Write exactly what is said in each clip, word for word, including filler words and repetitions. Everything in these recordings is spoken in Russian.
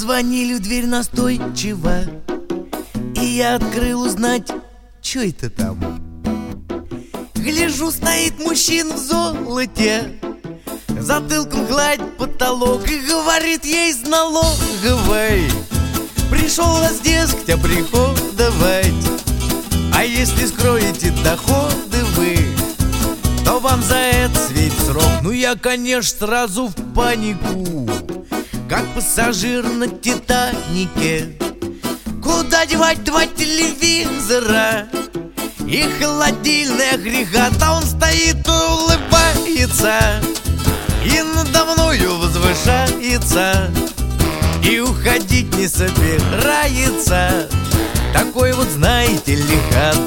Позвонили в дверь настойчиво, и я открыл узнать, чё это там. Гляжу, стоит мужчина в золоте, затылком гладит потолок и говорит ей из налоговой: пришел вас, дескать, оприходовать, а если скроете доходы вы, то вам за это светит срок. Ну я, конечно, сразу в панику, как пассажир на Титанике. Куда девать два телевизора и холодильный агрегат? А он стоит и улыбается, и надо мною возвышается, и уходить не собирается. Такой вот, знаете ли, хат.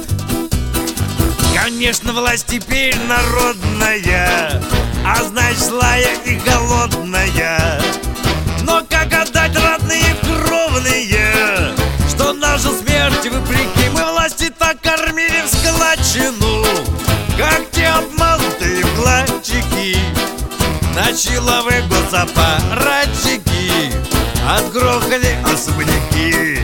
Конечно, власть теперь народная, а значит злая и голодная. Но как отдать родные кровные, что нашу смерть вопреки мы власти так кормили в складчину, как те обманутые вкладчики. На силовые госаппаратчики отгрохали особняки.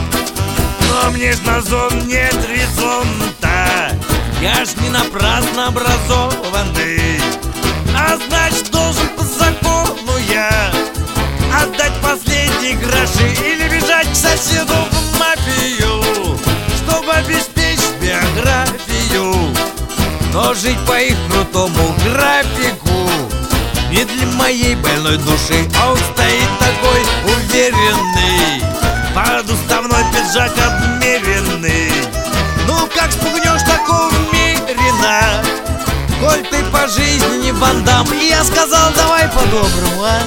Но мне ж на зон нет резон-то, я ж не напрасно образованный, а значит должен по закону я отдать последние гроши или бежать к соседу в мафию, чтобы обеспечить биографию. Но жить по их крутому графику не для моей больной души. А он стоит такой уверенный, под уставной пиджак обмеренный. Ну как спугнешь такого мерина, коль ты по жизни не Ван Дамм. И я сказал: давай по-доброму, а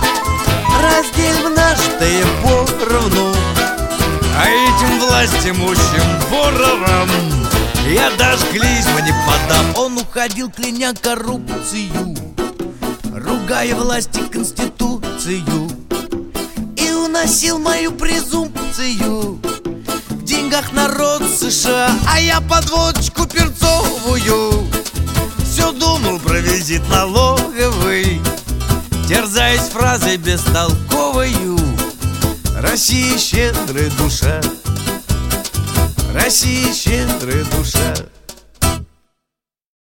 разделим нажитое поровну, а этим властимущим воровам я даже клизму не подам. Он уходил, кляня коррупцию, ругая власти конституцию, и уносил мою презумпцию в деньгах народ США. А я под водочку перцовую все думал про визит налоговый, терзаясь фразой бестолковою: Россия щедрая душа, Россия щедрая душа.